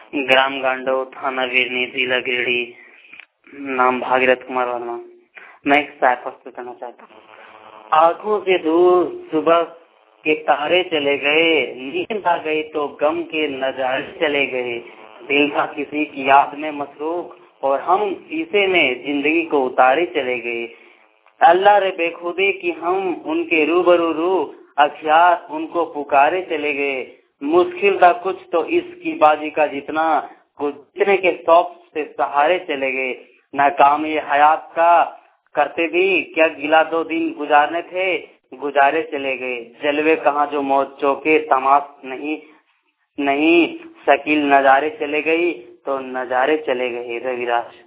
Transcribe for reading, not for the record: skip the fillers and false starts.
ग्राम गांडो, थाना वीरनी, जिला गिरिडीह, नाम भागीरथ कुमार वर्मा। मैं एक शायर प्रस्तुत करना चाहता हूँ। आंखों से दूर सुबह के तारे चले गए, नींद आ गई तो गम के नजारे चले गए। दिल था किसी की याद में मसरूफ और हम शीशे में जिंदगी को उतारे चले गए। अल्लाह रे बेखुदी कि हम उनके रूबरू रू, अख्यार उनको पुकारे चले गए। मुश्किल था कुछ तो इसकी बाजी का जितना, गुजरने के शौक से सहारे चले गए। नाकामी हयात का करते भी क्या गिला, 2 दिन गुजारने थे गुजारे चले गए। जलवे कहाँ जो मौत चौके तमाश नहीं शकील, नजारे चले गई तो नजारे चले गए। रविराज।